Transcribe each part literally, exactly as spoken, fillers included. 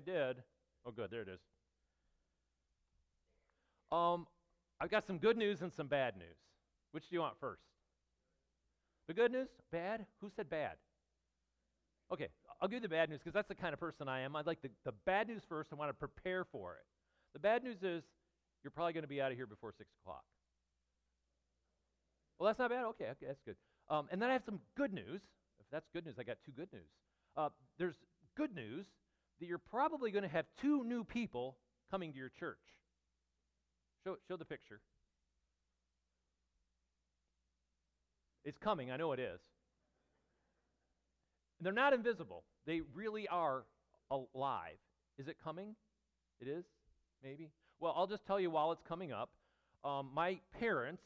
did. Oh, good, there it is. Um, I've got some good news and some bad news. Which do you want first? The good news? Bad? Who said bad? Okay, I'll give you the bad news because that's the kind of person I am. I'd like the, the bad news first. I want to prepare for it. The bad news is you're probably going to be out of here before six o'clock. Well, that's not bad? Okay, okay, that's good. Um, and then I have some good news. If that's good news, I got two good news. Uh, there's good news that you're probably going to have two new people coming to your church. Show, show the picture. It's coming, I know it is. And they're not invisible. They really are alive. Is it coming? It is? Maybe? Well, I'll just tell you while it's coming up. Um, my parents,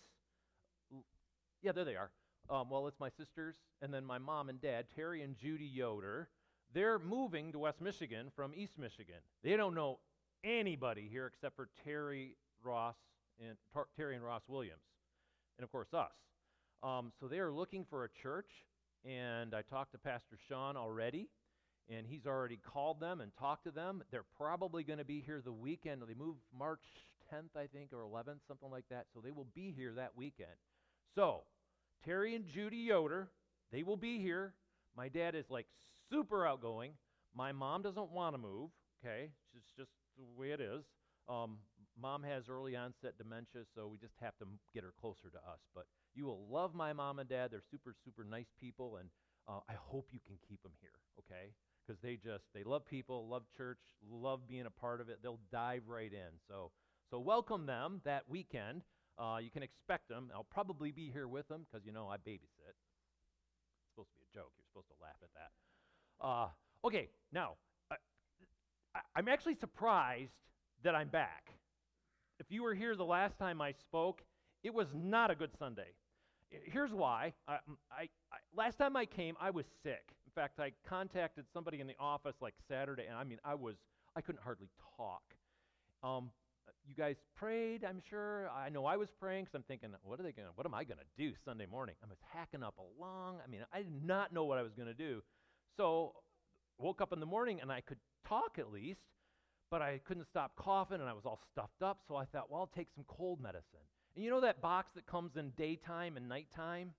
yeah, there they are. Um, well, it's my sisters and then my mom and dad, Terry and Judy Yoder. They're moving to West Michigan from East Michigan. They don't know anybody here except for Terry Ross and Tar- Terry and Ross Williams, and of course us. Um, so they are looking for a church, and I talked to Pastor Sean already, and he's already called them and talked to them. They're probably going to be here the weekend. They move March tenth, I think, or eleventh, something like that. So they will be here that weekend. So Terry and Judy Yoder, they will be here. My dad is like super outgoing. My mom doesn't want to move, okay? It's just the way it is. Um, mom has early onset dementia, so we just have to m- get her closer to us. But you will love my mom and dad. They're super, super nice people, and uh, I hope you can keep them here, okay? Because they just, they love people, love church, love being a part of it. They'll dive right in. So so welcome them that weekend. Uh, you can expect them. I'll probably be here with them because, you know, I babysit. It's supposed to be a joke. You're supposed to laugh at that. Uh, okay, now, I, I, I'm actually surprised that I'm back. If you were here the last time I spoke, it was not a good Sunday. Here's why. I, I, I, last time I came, I was sick. In fact, I contacted somebody in the office like Saturday, and I mean, I was, I couldn't hardly talk. Um, you guys prayed, I'm sure. I know I was praying because I'm thinking, what are they gonna, what am I gonna do Sunday morning? I was hacking up along. I mean, I did not know what I was gonna do. So, woke up in the morning and I could talk at least, but I couldn't stop coughing and I was all stuffed up. So I thought, well, I'll take some cold medicine. And you know that box that comes in daytime and nighttime?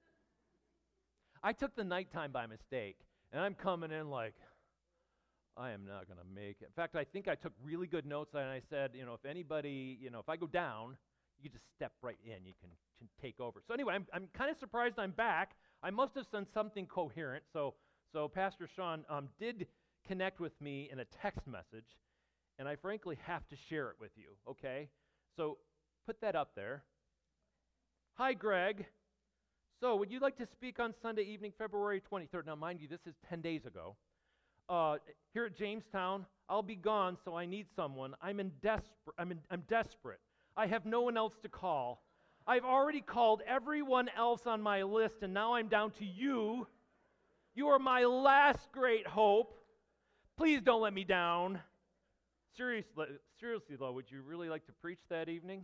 I took the nighttime by mistake, and I'm coming in like, I am not going to make it. In fact, I think I took really good notes, and I said, you know, if anybody, you know, if I go down, you just step right in. You can, can take over. So anyway, I'm, I'm kind of surprised I'm back. I must have done something coherent. So, so Pastor Sean um, did connect with me in a text message, and I frankly have to share it with you, okay? So put that up there. Hi, Greg. So would you like to speak on Sunday evening, February twenty-third? Now, mind you, this is ten days ago. Uh, here at Jamestown, I'll be gone, so I need someone. I'm in desperate. I'm in, I'm desperate. I have no one else to call. I've already called everyone else on my list, and now I'm down to you. You are my last great hope. Please don't let me down. Seriously, seriously, though, would you really like to preach that evening?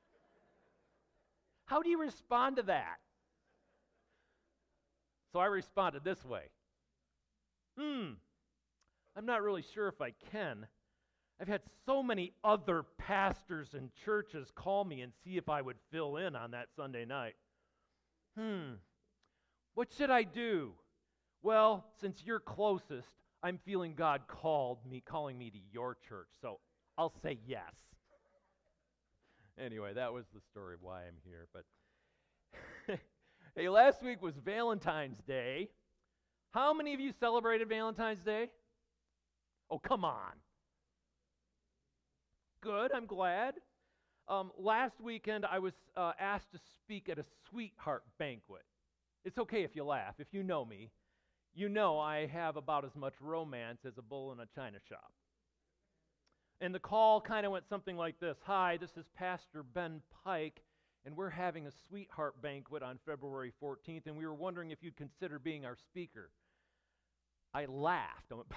How do you respond to that? So I responded this way. Hmm. I'm not really sure if I can. I've had so many other pastors and churches call me and see if I would fill in on that Sunday night. Hmm. What should I do? Well, since you're closest, I'm feeling God called me, calling me to your church, so I'll say yes. Anyway, that was the story of why I'm here. But hey, last week was Valentine's Day. How many of you celebrated Valentine's Day? Oh, come on. Good, I'm glad. Um, last weekend, I was uh, asked to speak at a sweetheart banquet. It's okay if you laugh. If you know me, you know I have about as much romance as a bull in a china shop. And the call kind of went something like this. Hi, this is Pastor Ben Pike, and we're having a sweetheart banquet on February fourteenth, and we were wondering if you'd consider being our speaker. I laughed. I went,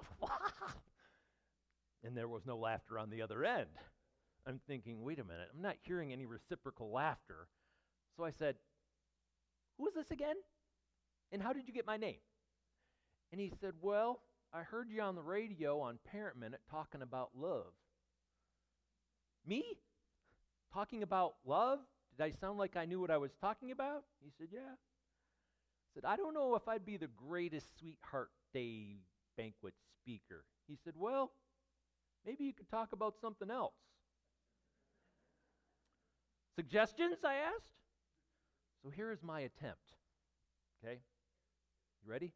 and there was no laughter on the other end. I'm thinking, wait a minute, I'm not hearing any reciprocal laughter. So I said, who is this again? And how did you get my name? And he said, well, I heard you on the radio on Parent Minute talking about love. Me? Talking about love? Did I sound like I knew what I was talking about? He said, yeah. I said, I don't know if I'd be the greatest Sweetheart Day banquet speaker. He said, well, maybe you could talk about something else. Suggestions, I asked? So here is my attempt. Okay? You ready?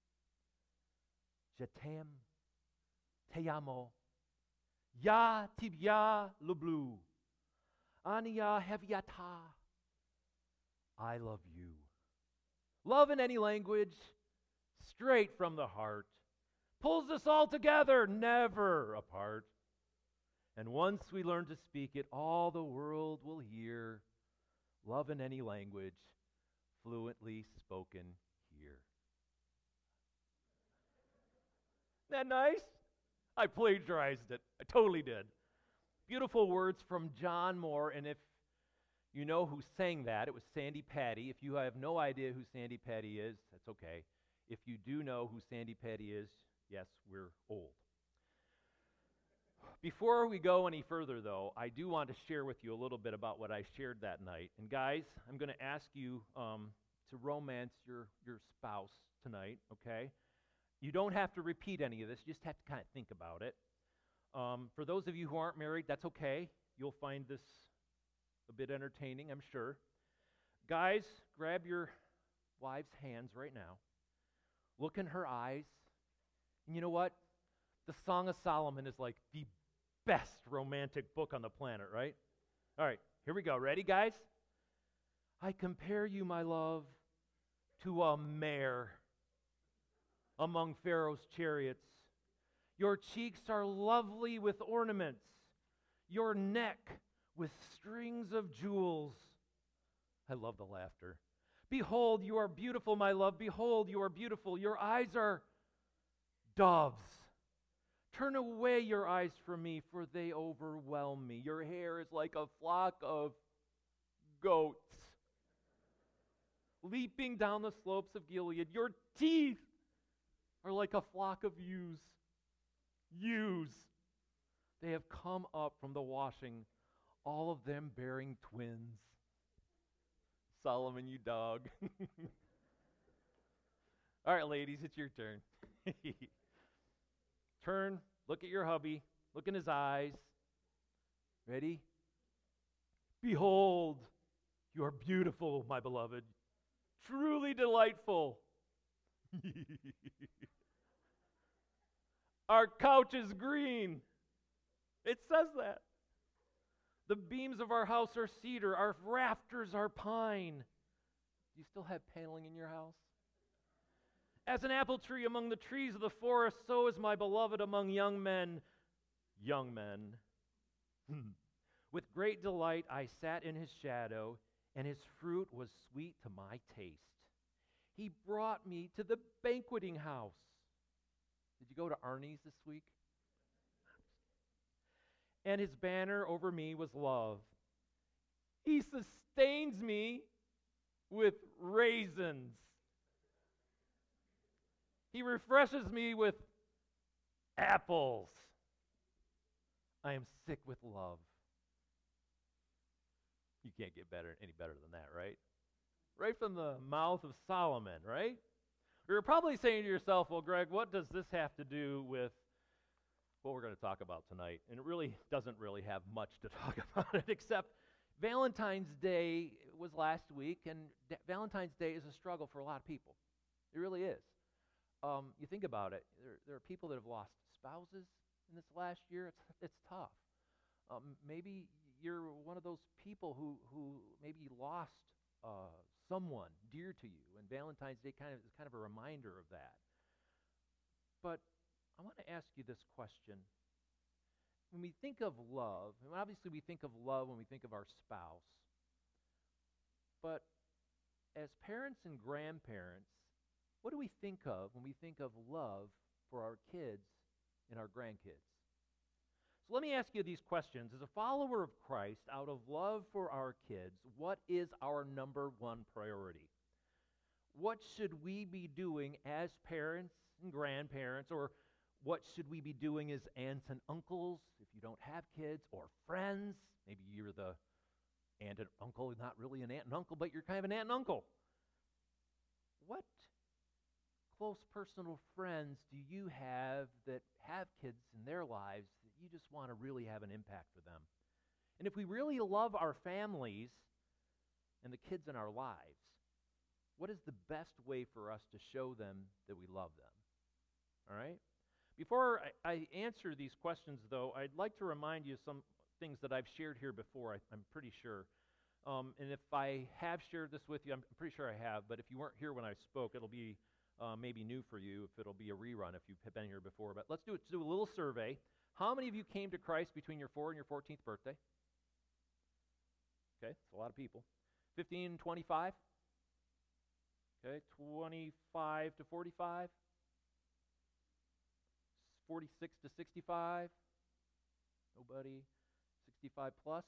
Je t'aime, te amo, ya tibia le bleu, ania heviata, I love you. Love in any language, straight from the heart, pulls us all together, never apart. And once we learn to speak it, all the world will hear. Love in any language, fluently spoken here. Isn't that nice? I plagiarized it. I totally did. Beautiful words from John Moore, and if you know who sang that, it was Sandi Patty. If you have no idea who Sandi Patty is, that's okay. If you do know who Sandi Patty is, yes, we're old. Before we go any further, though, I do want to share with you a little bit about what I shared that night. And guys, I'm going to ask you um, to romance your, your spouse tonight, okay? You don't have to repeat any of this. You just have to kind of think about it. Um, for those of you who aren't married, that's okay. You'll find this a bit entertaining, I'm sure. Guys, grab your wife's hands right now. Look in her eyes. And you know what? The Song of Solomon is like the best romantic book on the planet, right? All right, here we go. Ready, guys? I compare you, my love, to a mare among Pharaoh's chariots. Your cheeks are lovely with ornaments, your neck with strings of jewels. I love the laughter. Behold, you are beautiful, my love. Behold, you are beautiful. Your eyes are doves. Turn away your eyes from me, for they overwhelm me. Your hair is like a flock of goats leaping down the slopes of Gilead. Your teeth are like a flock of ewes. Ewes. They have come up from the washing, all of them bearing twins. Solomon, you dog. All right, ladies, it's your turn. Turn, look at your hubby, look in his eyes. Ready? Behold, you are beautiful, my beloved, truly delightful. Our couch is green. It says that. The beams of our house are cedar, our rafters are pine. Do you still have paneling in your house? As an apple tree among the trees of the forest, so is my beloved among young men. Young men. With great delight I sat in his shadow, and his fruit was sweet to my taste. He brought me to the banqueting house. Did you go to Arnie's this week? And his banner over me was love. He sustains me with raisins. He refreshes me with apples. I am sick with love. You can't get better, any better than that, right? Right from the mouth of Solomon, right? You're probably saying to yourself, well, Greg, what does this have to do with what we're going to talk about tonight? And it really doesn't really have much to talk about it, except Valentine's Day was last week, and D- Valentine's Day is a struggle for a lot of people. It really is. Um, you think about it, there, there are people that have lost spouses in this last year. It's it's tough. Um, maybe you're one of those people who, who maybe lost uh, someone dear to you, and Valentine's Day kind of is kind of a reminder of that. But I want to ask you this question. When we think of love, and obviously we think of love when we think of our spouse, but as parents and grandparents, what do we think of when we think of love for our kids and our grandkids? So let me ask you these questions. As a follower of Christ, out of love for our kids, what is our number one priority? What should we be doing as parents and grandparents, or What should we be doing as aunts and uncles if you don't have kids, or friends? Maybe you're the aunt and uncle, not really an aunt and uncle, but you're kind of an aunt and uncle. What close personal friends do you have that have kids in their lives that you just want to really have an impact for them? And if we really love our families and the kids in our lives, what is the best way for us to show them that we love them? All right? Before I, I answer these questions, though, I'd like to remind you of some things that I've shared here before, I, I'm pretty sure. Um, and if I have shared this with you, I'm pretty sure I have, but if you weren't here when I spoke, it'll be uh, maybe new for you, if it'll be a rerun if you've been here before. But let's do it. Let's do a little survey. How many of you came to Christ between your fourth and your fourteenth birthday? Okay, it's a lot of people. fifteen, twenty-five? Okay, twenty-five to forty-five? forty-six to sixty-five? Nobody? sixty-five plus?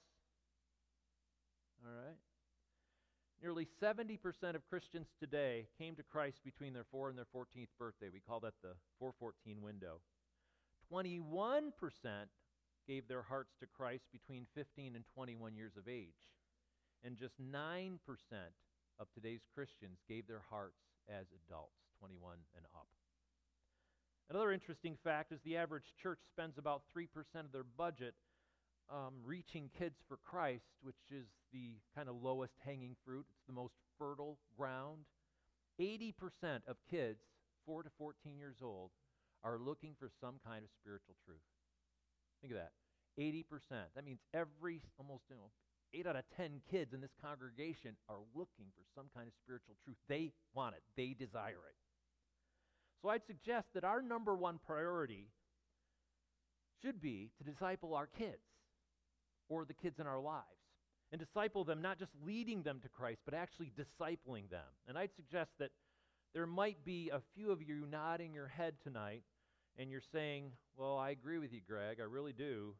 All right. Nearly seventy percent of Christians today came to Christ between their fourth and their fourteenth birthday. We call that the four fourteen window. twenty-one percent gave their hearts to Christ between fifteen and twenty-one years of age. And just nine percent of today's Christians gave their hearts as adults, twenty-one and up. Another interesting fact is the average church spends about three percent of their budget um, reaching kids for Christ, which is the kind of lowest hanging fruit. It's the most fertile ground. eighty percent of kids, four to fourteen years old, are looking for some kind of spiritual truth. Think of that. eighty percent. That means every, almost, you know, eight out of ten kids in this congregation are looking for some kind of spiritual truth. They want it. They desire it. So I'd suggest that our number one priority should be to disciple our kids, or the kids in our lives, and disciple them, not just leading them to Christ, but actually discipling them. And I'd suggest that there might be a few of you nodding your head tonight, and you're saying, well, I agree with you, Greg, I really do,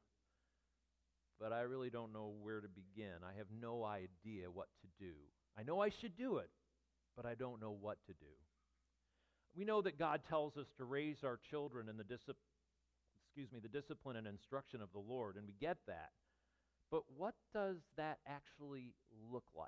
but I really don't know where to begin. I have no idea what to do. I know I should do it, but I don't know what to do. We know that God tells us to raise our children in the discipline, excuse me, the discipline and instruction of the Lord, and we get that. But what does that actually look like?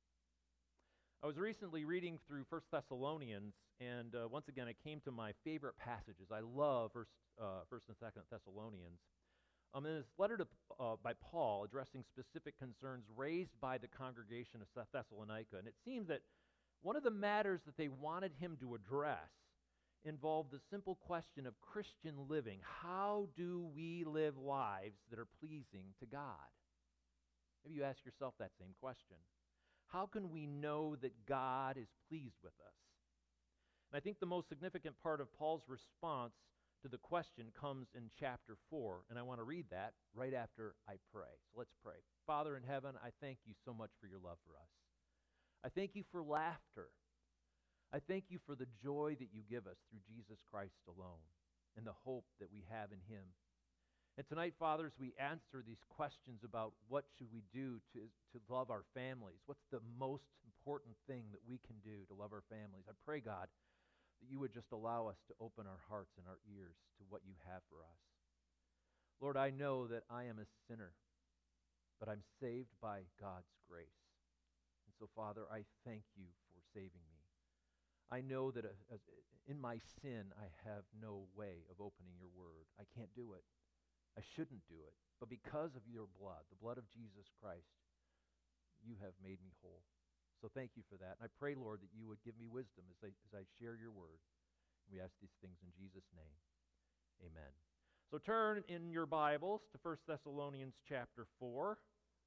I was recently reading through First Thessalonians, and uh, once again, I came to my favorite passages. I love First, uh, First and Second Thessalonians. Um, in this letter to, uh, by Paul addressing specific concerns raised by the congregation of Thessalonica, and it seems that one of the matters that they wanted him to address involved the simple question of Christian living. How do we live lives that are pleasing to God? Maybe you ask yourself that same question. How can we know that God is pleased with us? And I think the most significant part of Paul's response to the question comes in chapter four, and I want to read that right after I pray. So let's pray. Father in heaven, I thank you so much for your love for us. I thank you for laughter. I thank you for the joy that you give us through Jesus Christ alone and the hope that we have in him. And tonight, Father, as we answer these questions about what should we do to, to love our families, what's the most important thing that we can do to love our families, I pray, God, that you would just allow us to open our hearts and our ears to what you have for us. Lord, I know that I am a sinner, but I'm saved by God's grace. And so, Father, I thank you for saving me. I know that uh, in my sin, I have no way of opening your word. I can't do it. I shouldn't do it. But because of your blood, the blood of Jesus Christ, you have made me whole. So thank you for that. And I pray, Lord, that you would give me wisdom as I, as I share your word. We ask these things in Jesus' name. Amen. So turn in your Bibles to First Thessalonians chapter four.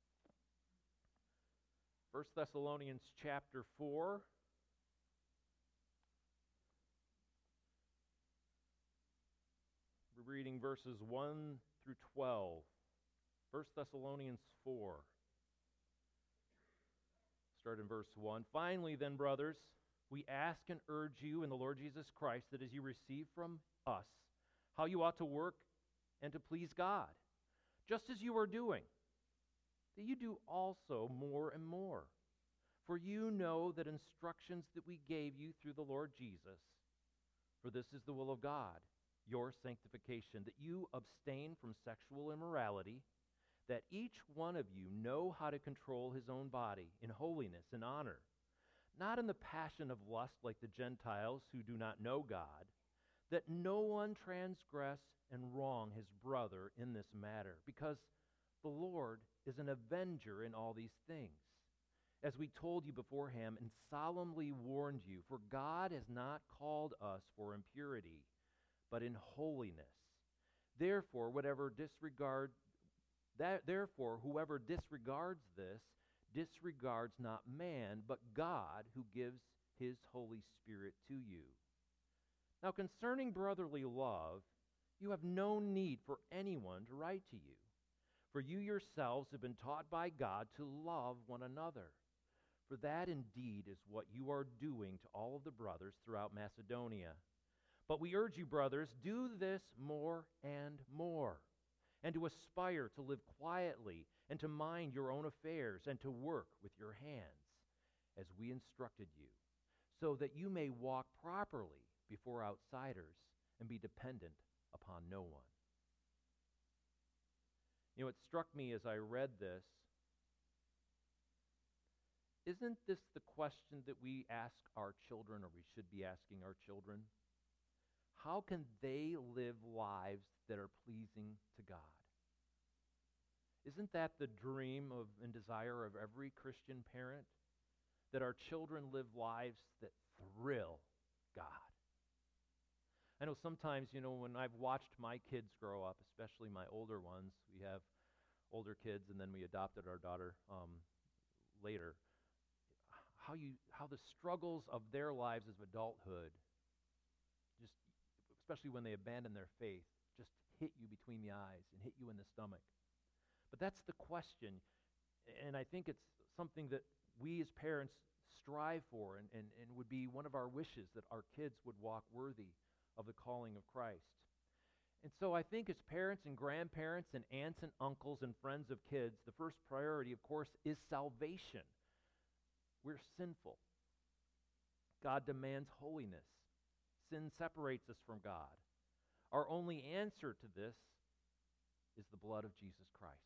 First Thessalonians chapter four. We're reading verses one through twelve. First Thessalonians four. Start in verse one. Finally, then, brothers, we ask and urge you in the Lord Jesus Christ that as you receive from us how you ought to work and to please God, just as you are doing, that you do also more and more. For you know that instructions that we gave you through the Lord Jesus, for this is the will of God, your sanctification, that you abstain from sexual immorality, that each one of you know how to control his own body in holiness and honor, not in the passion of lust like the Gentiles who do not know God, that no one transgress and wrong his brother in this matter, because the Lord is an avenger in all these things. As we told you beforehand and solemnly warned you, for God has not called us for impurity, but in holiness. Therefore, whatever disregard that therefore whoever disregards this disregards not man, but God, who gives his Holy Spirit to you. Now concerning brotherly love, you have no need for anyone to write to you, for you yourselves have been taught by God to love one another. For that indeed is what you are doing to all of the brothers throughout Macedonia. But we urge you, brothers, do this more and more, and to aspire to live quietly, and to mind your own affairs, and to work with your hands, as we instructed you, so that you may walk properly before outsiders and be dependent upon no one. You know, it struck me as I read this, isn't this the question that we ask our children, or we should be asking our children? How can they live lives that are pleasing to God? Isn't that the dream of and desire of every Christian parent? That our children live lives that thrill God. I know sometimes, you know, when I've watched my kids grow up, especially my older ones, we have older kids and then we adopted our daughter um, later, how you how the struggles of their lives as adulthood, just especially when they abandon their faith, just hit you between the eyes and hit you in the stomach. But that's the question, and I think it's something that we as parents strive for, and, and, and would be one of our wishes, that our kids would walk worthy of the calling of Christ. And so I think as parents and grandparents and aunts and uncles and friends of kids, the first priority, of course, is salvation. We're sinful. God demands holiness. Sin separates us from God. Our only answer to this is the blood of Jesus Christ.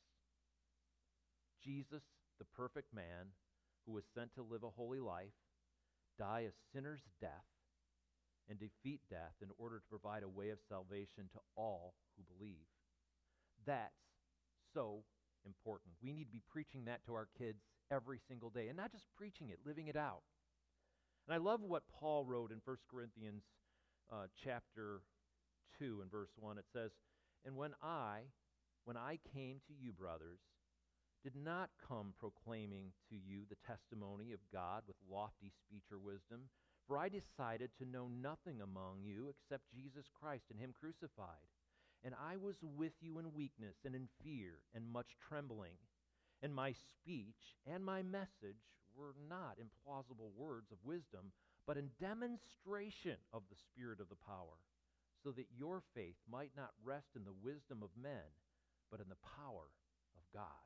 Jesus, the perfect man, who was sent to live a holy life, die a sinner's death, and defeat death in order to provide a way of salvation to all who believe. That's so important. We need to be preaching that to our kids every single day, and not just preaching it, living it out. And I love what Paul wrote in First Corinthians uh, chapter two and verse one. It says, "And when I, when I came to you, brothers, did not come proclaiming to you the testimony of God with lofty speech or wisdom, for I decided to know nothing among you except Jesus Christ and him crucified. And I was with you in weakness and in fear and much trembling. And my speech and my message were not in plausible words of wisdom, but in demonstration of the Spirit of the power, so that your faith might not rest in the wisdom of men, but in the power of God."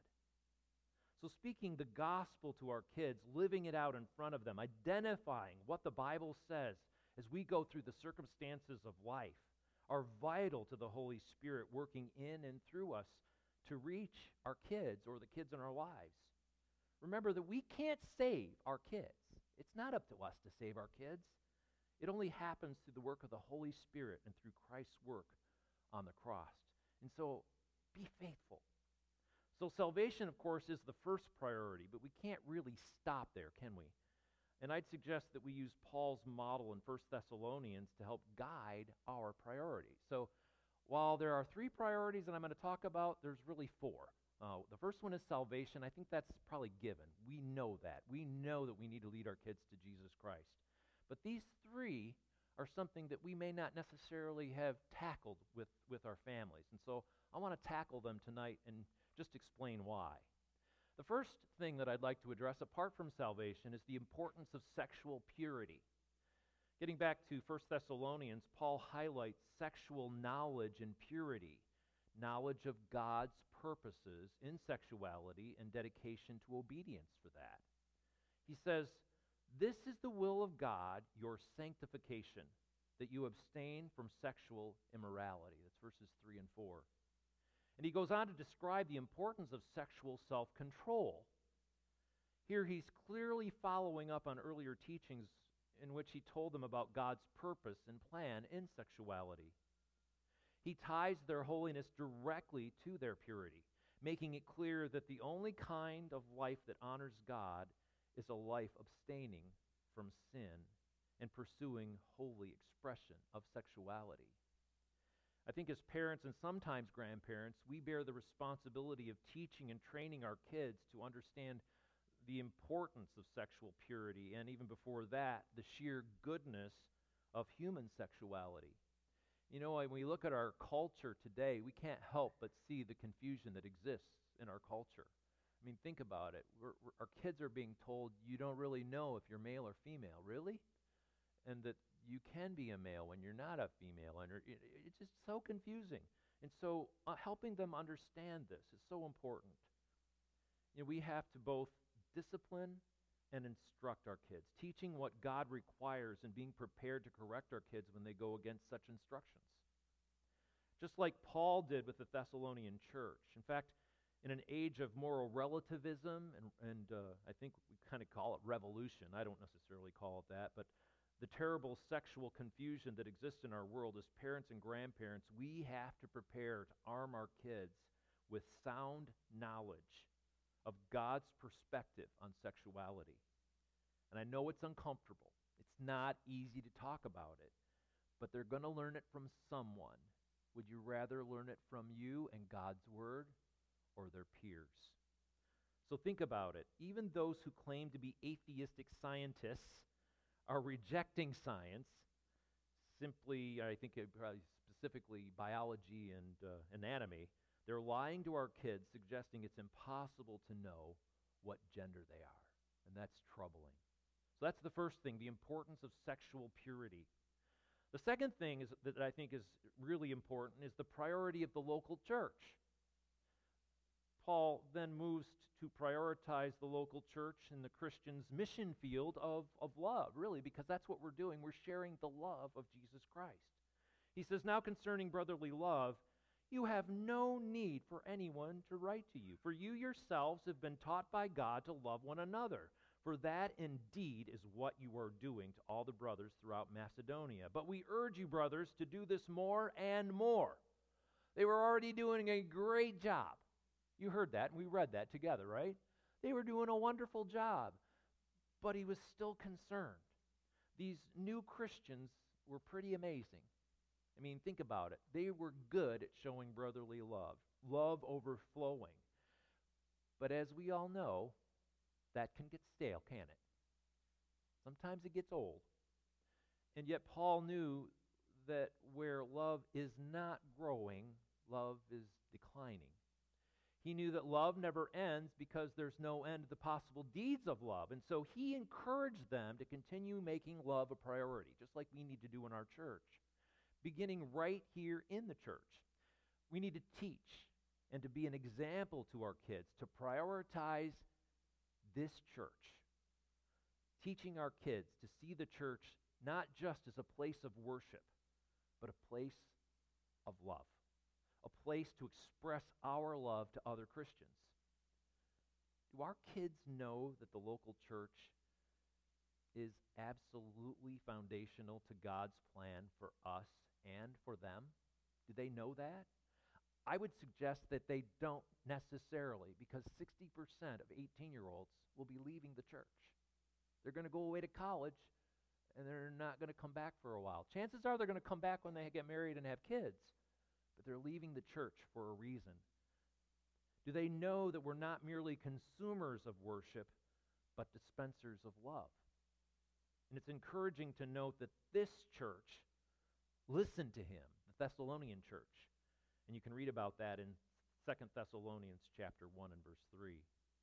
So speaking the gospel to our kids, living it out in front of them, identifying what the Bible says as we go through the circumstances of life, are vital to the Holy Spirit working in and through us to reach our kids or the kids in our lives. Remember that we can't save our kids. It's not up to us to save our kids. It only happens through the work of the Holy Spirit and through Christ's work on the cross. And so be faithful. So salvation, of course, is the first priority, but we can't really stop there, can we? And I'd suggest that we use Paul's model in First Thessalonians to help guide our priorities. So while there are three priorities that I'm going to talk about, there's really four. Uh, the first one is salvation. I think that's probably given. We know that. We know that we need to lead our kids to Jesus Christ. But these three are something that we may not necessarily have tackled with, with our families. And so I want to tackle them tonight and just explain why. The first thing that I'd like to address, apart from salvation, is the importance of sexual purity. Getting back to First Thessalonians, Paul highlights sexual knowledge and purity, knowledge of God's purposes in sexuality and dedication to obedience for that. He says, "This is the will of God, your sanctification, that you abstain from sexual immorality. That's verses three and four. And he goes on to describe the importance of sexual self-control. Here he's clearly following up on earlier teachings in which he told them about God's purpose and plan in sexuality. He ties their holiness directly to their purity, making it clear that the only kind of life that honors God is a life abstaining from sin and pursuing holy expression of sexuality. I think as parents and sometimes grandparents, we bear the responsibility of teaching and training our kids to understand the importance of sexual purity, and even before that, the sheer goodness of human sexuality. You know, when we look at our culture today, we can't help but see the confusion that exists in our culture. I mean, think about it. We're, we're, our kids are being told you don't really know if you're male or female. Really? And that you can be a male when you're not a female. And it, it's just so confusing. And so uh, helping them understand this is so important. You know, we have to both discipline and instruct our kids, teaching what God requires and being prepared to correct our kids when they go against such instructions. Just like Paul did with the Thessalonian church. In fact, in an age of moral relativism, and, and uh, I think we kind of call it revolution, I don't necessarily call it that, but the terrible sexual confusion that exists in our world, as parents and grandparents, we have to prepare to arm our kids with sound knowledge of God's perspective on sexuality. And I know it's uncomfortable. It's not easy to talk about it, but they're going to learn it from someone. Would you rather learn it from you and God's Word or their peers? So think about it. Even those who claim to be atheistic scientists are rejecting science, simply, I think it probably specifically biology and uh, anatomy. They're lying to our kids, suggesting it's impossible to know what gender they are. And that's troubling. So that's the first thing, the importance of sexual purity. The second thing is, that I think is really important is the priority of the local church. Paul then moves to prioritize the local church in the Christian's mission field of, of love, really, because that's what we're doing. We're sharing the love of Jesus Christ. He says, now concerning brotherly love, you have no need for anyone to write to you, for you yourselves have been taught by God to love one another. For that indeed is what you are doing to all the brothers throughout Macedonia. But we urge you, brothers, to do this more and more. They were already doing a great job. You heard that, and we read that together, right? They were doing a wonderful job, but he was still concerned. These new Christians were pretty amazing. I mean, think about it. They were good at showing brotherly love, love overflowing. But as we all know, that can get stale, can't it? Sometimes it gets old. And yet Paul knew that where love is not growing, love is declining. He knew that love never ends because there's no end to the possible deeds of love. And so he encouraged them to continue making love a priority, just like we need to do in our church, beginning right here in the church. We need to teach and to be an example to our kids, to prioritize this church, teaching our kids to see the church not just as a place of worship, but a place of love, a place to express our love to other Christians. Do our kids know that the local church is absolutely foundational to God's plan for us and for them? Do they know that? I would suggest that they don't necessarily, because sixty percent of eighteen-year-olds will be leaving the church. They're going to go away to college, and they're not going to come back for a while. Chances are they're going to come back when they get married and have kids, but they're leaving the church for a reason. Do they know that we're not merely consumers of worship, but dispensers of love? And it's encouraging to note that this church listened to him, the Thessalonian church. And you can read about that in Second Thessalonians chapter one and verse three.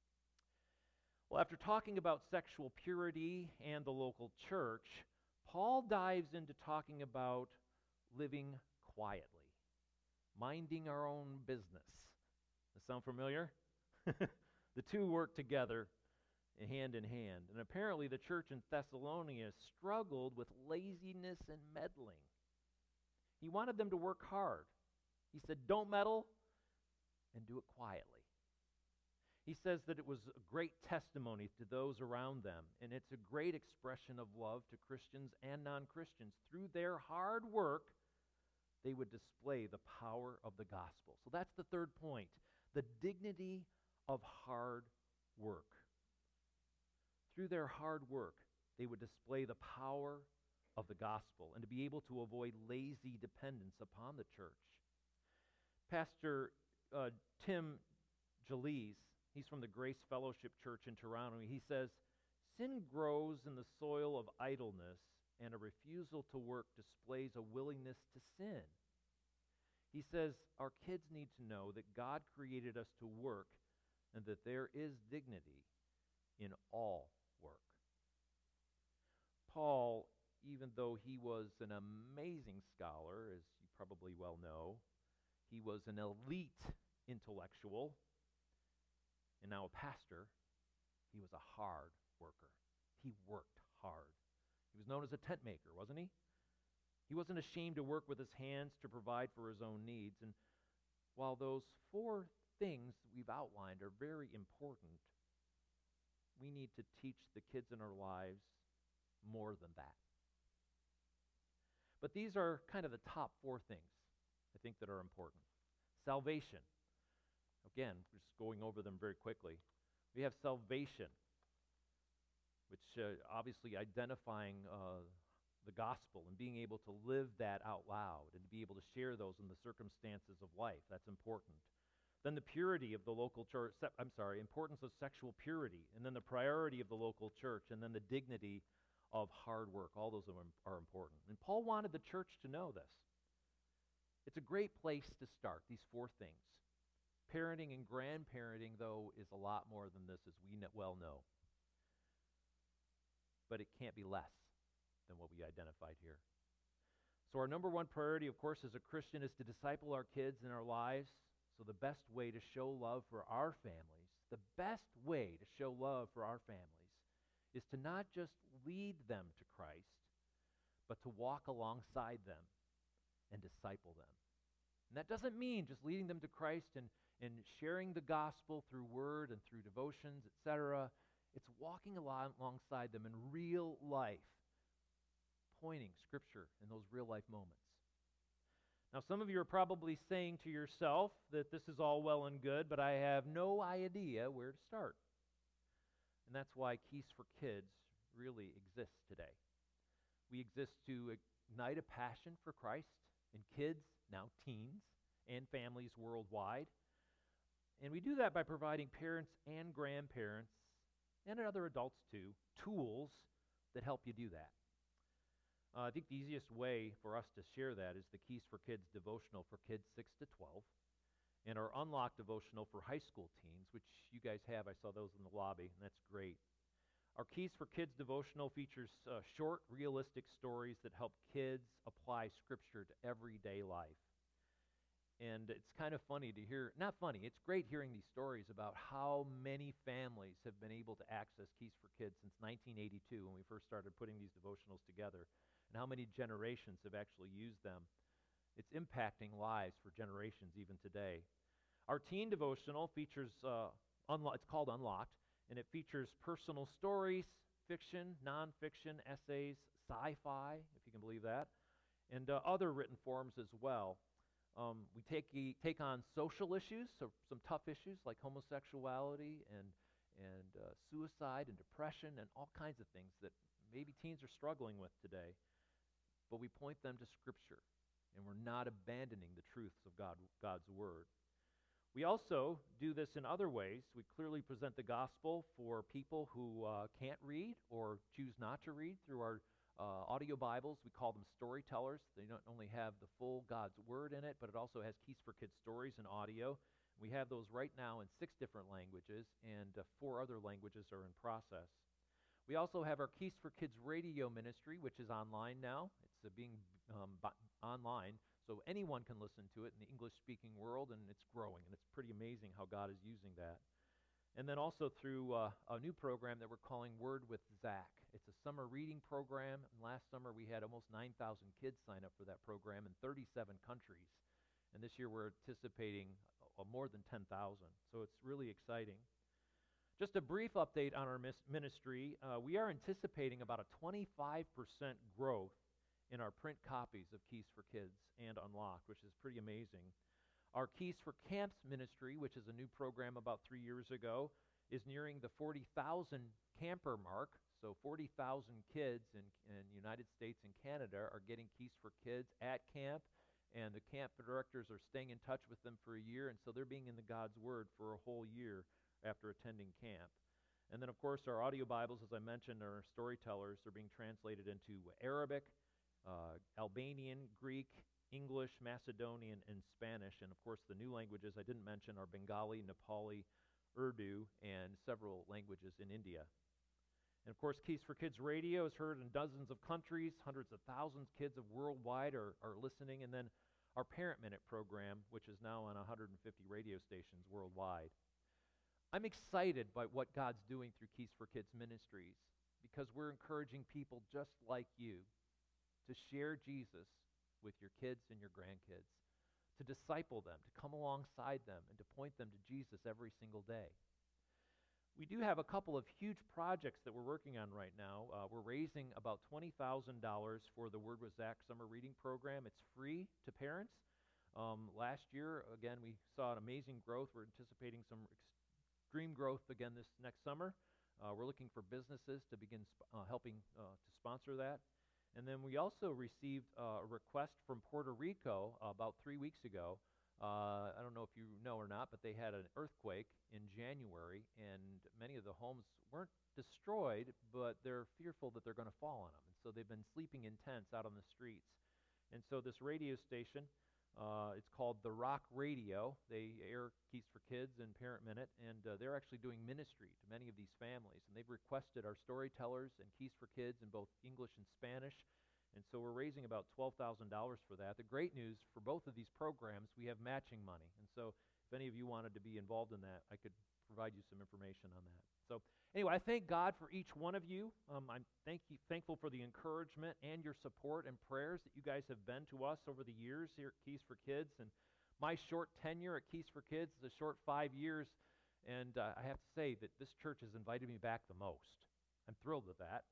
Well, after talking about sexual purity and the local church, Paul dives into talking about living quietly, minding our own business. Does that sound familiar? The two work together hand in hand. And apparently the church in Thessalonica struggled with laziness and meddling. He wanted them to work hard. He said, don't meddle and do it quietly. He says that it was a great testimony to those around them, and it's a great expression of love to Christians and non-Christians. Through their hard work, they would display the power of the gospel. So that's the third point, the dignity of hard work. Through their hard work, they would display the power of the gospel and to be able to avoid lazy dependence upon the church. Pastor uh, Tim Jalise, he's from the Grace Fellowship Church in Toronto. He says, sin grows in the soil of idleness, and a refusal to work displays a willingness to sin. He says, our kids need to know that God created us to work and that there is dignity in all work. Paul, even though he was an amazing scholar, as you probably well know, he was an elite intellectual, and now a pastor, he was a hard worker. He worked hard. He was known as a tent maker, wasn't he? He wasn't ashamed to work with his hands to provide for his own needs. And while those four things we've outlined are very important, we need to teach the kids in our lives more than that. But these are kind of the top four things I think that are important. Salvation. Again, we're just going over them very quickly. We have salvation, which uh, obviously identifying uh, the gospel and being able to live that out loud and to be able to share those in the circumstances of life. That's important. Then the purity of the local church, I'm sorry, importance of sexual purity, and then the priority of the local church, and then the dignity of hard work. All those are, are important. And Paul wanted the church to know this. It's a great place to start, these four things. Parenting and grandparenting, though, is a lot more than this, as we well know. But it can't be less than what we identified here. So our number one priority, of course, as a Christian is to disciple our kids in our lives. So the best way to show love for our families, the best way to show love for our families is to not just lead them to Christ, but to walk alongside them and disciple them. And that doesn't mean just leading them to Christ and, and sharing the gospel through word and through devotions, et cetera. It's walking along, alongside them in real life, pointing Scripture in those real-life moments. Now, some of you are probably saying to yourself that this is all well and good, but I have no idea where to start. And that's why Keys for Kids really exists today. We exist to ignite a passion for Christ in kids, now teens, and families worldwide. And we do that by providing parents and grandparents, and other adults too, tools that help you do that. Uh, I think the easiest way for us to share that is the Keys for Kids devotional for kids six to twelve, and our Unlocked devotional for high school teens, which you guys have. I saw those in the lobby, and that's great. Our Keys for Kids devotional features uh, short, realistic stories that help kids apply Scripture to everyday life. And it's kind of funny to hear, not funny, it's great hearing these stories about how many families have been able to access Keys for Kids since nineteen eighty-two when we first started putting these devotionals together, and how many generations have actually used them. It's impacting lives for generations even today. Our teen devotional features, uh, unlo- it's called Unlocked, and it features personal stories, fiction, nonfiction, essays, sci-fi, if you can believe that, and uh, other written forms as well. Um, we take e- take on social issues, so some tough issues like homosexuality and and uh, suicide and depression and all kinds of things that maybe teens are struggling with today. But we point them to Scripture, and we're not abandoning the truths of God, God's Word. We also do this in other ways. We clearly present the gospel for people who uh, can't read or choose not to read through our uh, audio Bibles. We call them storytellers. They don't only have the full God's Word in it, but it also has Keys for Kids stories and audio. We have those right now in six different languages, and uh, four other languages are in process. We also have our Keys for Kids radio ministry, which is online now. It's uh, being um, b- online, so anyone can listen to it in the English-speaking world, and it's growing, and it's pretty amazing how God is using that. And then also through uh, a new program that we're calling Word with Zach. It's a summer reading program. And last summer we had almost nine thousand kids sign up for that program in thirty-seven countries. And this year we're anticipating uh, more than ten thousand. So it's really exciting. Just a brief update on our mis- ministry. Uh, we are anticipating about a twenty-five percent growth in our print copies of Keys for Kids and Unlocked, which is pretty amazing. Our Keys for Camps ministry, which is a new program about three years ago, is nearing the forty thousand camper mark. So forty thousand kids in, in the United States and Canada are getting Keys for Kids at camp, and the camp directors are staying in touch with them for a year, and so they're being in the God's Word for a whole year after attending camp. And then, of course, our audio Bibles, as I mentioned, our storytellers are being translated into Arabic, uh, Albanian, Greek, English, Macedonian, and Spanish. And, of course, the new languages I didn't mention are Bengali, Nepali, Urdu, and several languages in India. And, of course, Keys for Kids Radio is heard in dozens of countries. Hundreds of thousands of kids of worldwide are, are listening. And then our Parent Minute program, which is now on one hundred fifty radio stations worldwide. I'm excited by what God's doing through Keys for Kids Ministries because we're encouraging people just like you to share Jesus with your kids and your grandkids, to disciple them, to come alongside them, and to point them to Jesus every single day. We do have a couple of huge projects that we're working on right now. Uh, we're raising about twenty thousand dollars for the Word with Zach summer reading program. It's free to parents. Um, last year, again, we saw an amazing growth. We're anticipating some extreme growth again this next summer. Uh, we're looking for businesses to begin sp- uh, helping uh, to sponsor that. And then we also received uh, a request from Puerto Rico uh, about three weeks ago. Uh, I don't know if you know or not, but they had an earthquake in January, and many of the homes weren't destroyed, but they're fearful that they're going to fall on them. And so they've been sleeping in tents out on the streets. And so this radio station, uh, it's called The Rock Radio. They air Keys for Kids and Parent Minute, and uh, they're actually doing ministry to many of these families. And they've requested our storytellers and Keys for Kids in both English and Spanish. And so we're raising about twelve thousand dollars for that. The great news for both of these programs, we have matching money. And so if any of you wanted to be involved in that, I could provide you some information on that. So anyway, I thank God for each one of you. Um, I'm thank you, thankful for the encouragement and your support and prayers that you guys have been to us over the years here at Keys for Kids. And my short tenure at Keys for Kids is a short five years. And uh, I have to say that this church has invited me back the most. I'm thrilled with that.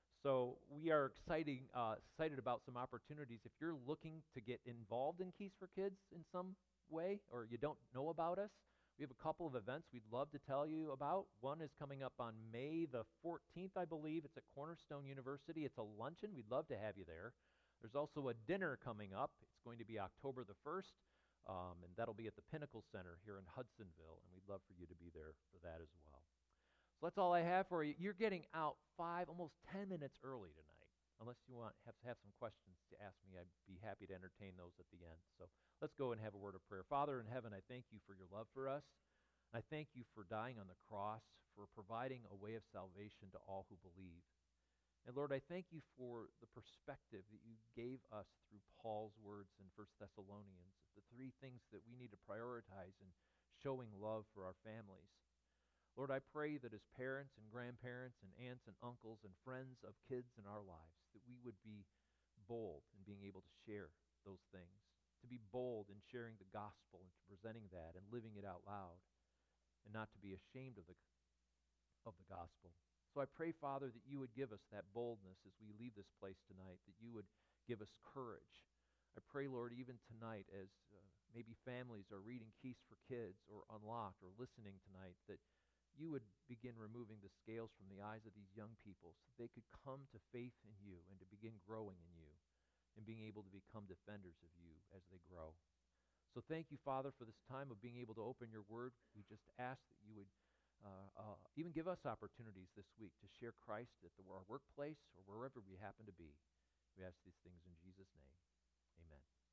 So we are exciting, uh, excited about some opportunities. If you're looking to get involved in Keys for Kids in some way, or you don't know about us, we have a couple of events we'd love to tell you about. One is coming up on May the fourteenth, I believe. It's at Cornerstone University. It's a luncheon. We'd love to have you there. There's also a dinner coming up. It's going to be October the first, um, and that'll be at the Pinnacle Center here in Hudsonville, and we'd love for you to be there for that as well. So that's all I have for you. You're getting out five, almost ten minutes early tonight. Unless you want have have some questions to ask me, I'd be happy to entertain those at the end. So let's go and have a word of prayer. Father in heaven, I thank you for your love for us. I thank you for dying on the cross, for providing a way of salvation to all who believe. And Lord, I thank you for the perspective that you gave us through Paul's words in First Thessalonians, the three things that we need to prioritize in showing love for our families. Lord, I pray that as parents and grandparents and aunts and uncles and friends of kids in our lives, that we would be bold in being able to share those things, to be bold in sharing the gospel and to presenting that and living it out loud, and not to be ashamed of the, of the gospel. So I pray, Father, that you would give us that boldness as we leave this place tonight, that you would give us courage. I pray, Lord, even tonight as uh, maybe families are reading Keys for Kids or Unlocked or listening tonight, that you would begin removing the scales from the eyes of these young people so they could come to faith in you and to begin growing in you and being able to become defenders of you as they grow. So thank you, Father, for this time of being able to open your word. We just ask that you would uh, uh, even give us opportunities this week to share Christ at the, our workplace or wherever we happen to be. We ask these things in Jesus' name. Amen.